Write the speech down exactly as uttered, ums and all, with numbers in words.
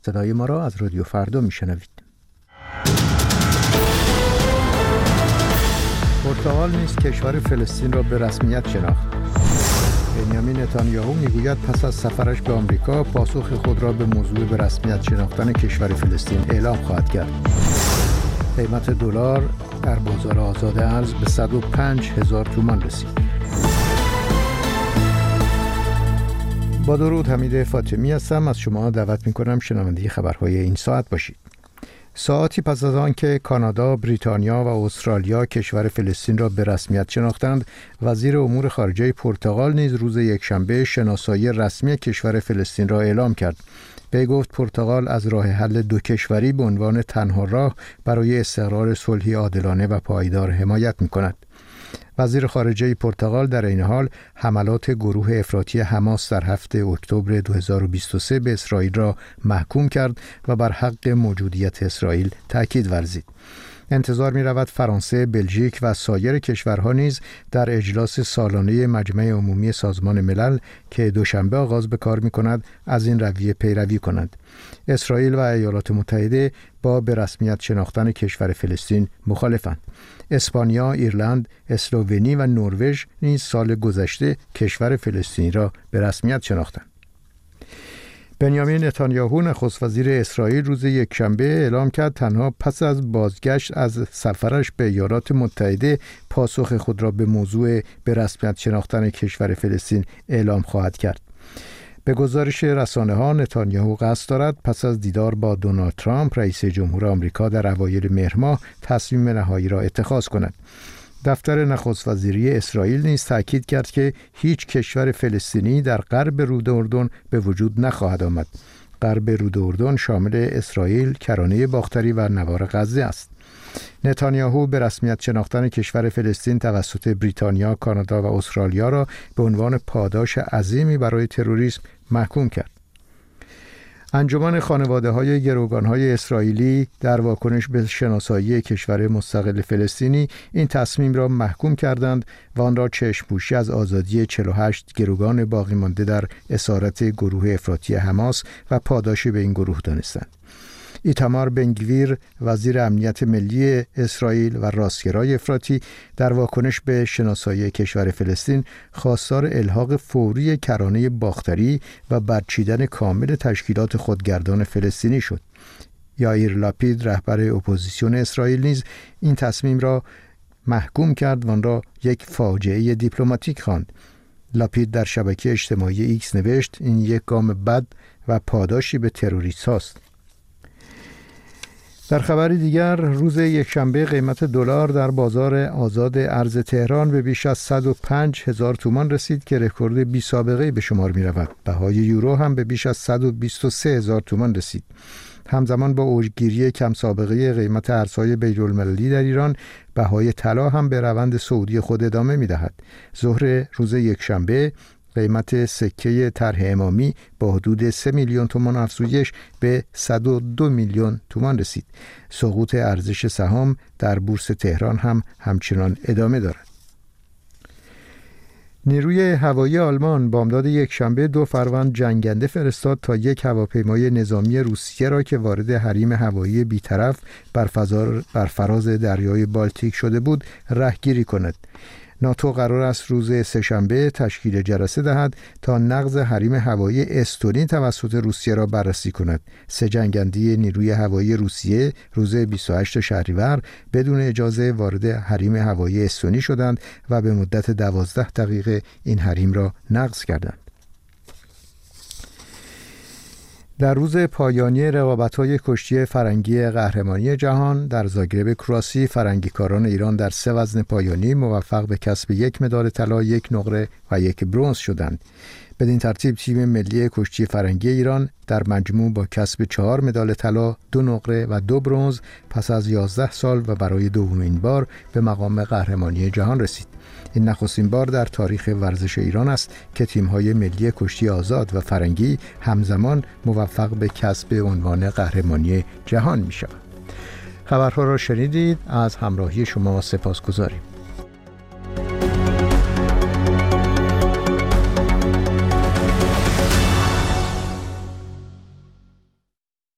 صدای ما را از رادیو فردا میشنوید. پرتغال نیز کشور فلسطین را به رسمیت شناخت. بنیامین نتانیاهو میگوید پس از سفرش به آمریکا پاسخ خود را به موضوع به رسمیت شناختن کشور فلسطین اعلام خواهد کرد. قیمت دلار در بازار آزاد ارز به صد و پنج هزار تومان رسید. با درود، حمید فاطمی هستم. از شما دعوت می‌کنم شنونده خبرهای این ساعت باشید. ساعتی پس از آن که کانادا، بریتانیا و استرالیا کشور فلسطین را به رسمیت شناختند، وزیر امور خارجه پرتغال نیز روز یکشنبه شناسایی رسمی کشور فلسطین را اعلام کرد. وی گفت پرتغال از راه حل دو کشوری به عنوان تنها راه برای استقرار صلحی عادلانه و پایدار حمایت می‌کند. وزیر خارجه پرتغال در این حال حملات گروه افراطی حماس در هفته اکتبر دو هزار و بیست و سه به اسرائیل را محکوم کرد و بر حق موجودیت اسرائیل تاکید ورزید. انتظار می رود فرانسه، بلژیک و سایر کشورها نیز در اجلاس سالانه مجمع عمومی سازمان ملل که دوشنبه آغاز به کار می کند از این رویه پیروی کنند. اسرائیل و ایالات متحده با به رسمیت شناختن کشور فلسطین مخالفند. اسپانیا، ایرلند، اسلوونی و نروژ نیز سال گذشته کشور فلسطین را به رسمیت شناختند. بنیامین نتانیاهو نخست وزیر اسرائیل روز یکشنبه اعلام کرد تنها پس از بازگشت از سفرش به ایالات متحده پاسخ خود را به موضوع به رسمیت شناختن کشور فلسطین اعلام خواهد کرد. به گزارش رسانه‌ها نتانیاهو قصد دارد پس از دیدار با دونالد ترامپ رئیس جمهور آمریکا در اوایل مهر ماه تصمیم نهایی را اتخاذ کند. دفتر نخست وزیری اسرائیل نیز تاکید کرد که هیچ کشور فلسطینی در غرب رود اردن به وجود نخواهد آمد. غرب رود اردن شامل اسرائیل، کرانه باختری و نوار غزه است. نتانیاهو به رسمیت شناختن کشور فلسطین توسط بریتانیا، کانادا و استرالیا را به عنوان پاداش عظیمی برای تروریسم محکوم کرد. انجمن خانواده‌های گروگان‌های اسرائیلی در واکنش به شناسایی کشور مستقل فلسطینی این تصمیم را محکوم کردند و آن را چشم‌پوشی از آزادی چهل و هشت گروگان باقی مانده در اسارت گروه افراطی حماس و پاداش به این گروه دانستند. ایتامار بنگویر، وزیر امنیت ملی اسرائیل و راستگرای افراطی، در واکنش به شناسایی کشور فلسطین خواستار الحاق فوری کرانه باختری و برچیدن کامل تشکیلات خودگردان فلسطینی شد. یائیر لاپید، رهبر اپوزیسیون اسرائیل، نیز این تصمیم را محکوم کرد و آن را یک فاجعه دیپلماتیک خواند. لاپید در شبکه اجتماعی ایکس نوشت این یک گام بد و پاداشی به تروریست هاست. در خبری دیگر، روز یکشنبه قیمت دلار در بازار آزاد ارز تهران به بیش از صد و پنج هزار تومان رسید که رکورد بی سابقه به شمار می رود. بهای یورو هم به بیش از صد و بیست و سه هزار تومان رسید. همزمان با اوجگیری کم سابقه قیمت ارزهای بین‌المللی در ایران، بهای طلا هم به روند صعودی خود ادامه می دهد. ظهر روز یکشنبه قیمت سکه طرح امامی با حدود سه میلیون تومان افزایش به صد و دو میلیون تومان رسید. سقوط ارزش سهام در بورس تهران هم همچنان ادامه دارد. نیروی هوایی آلمان بامداد یکشنبه دو فروند جنگنده فرستاد تا یک هواپیمای نظامی روسیه را که وارد حریم هوایی بی‌طرف بر بر فراز دریای بالتیک شده بود رهگیری کند. ناتو قرار است روز سه‌شنبه تشکیل جلسه دهد تا نقض حریم هوایی استونی توسط روسیه را بررسی کند. سه جنگنده نیروی هوایی روسیه روز بیست و هشتم شهریور بدون اجازه وارد حریم هوایی استونی شدند و به مدت دوازده دقیقه این حریم را نقض کردند. در روز پایانی رقابت‌های کشتی فرنگی قهرمانی جهان در زاگرب کرواسی، فرنگیکاران ایران در سه وزن پایانی موفق به کسب یک مدال طلا، یک نقره و یک برنز شدند. بدین ترتیب تیم ملی کشتی فرنگی ایران در مجموع با کسب چهار مدال طلا، دو نقره و دو برنز پس از یازده سال و برای دومین بار به مقام قهرمانی جهان رسید. این نخستین بار در تاریخ ورزش ایران است که تیم‌های ملی کشتی آزاد و فرنگی همزمان موفق به کسب عنوان قهرمانی جهان می‌شوند. خبرها را شنیدید. از همراهی شما سپاسگزاریم.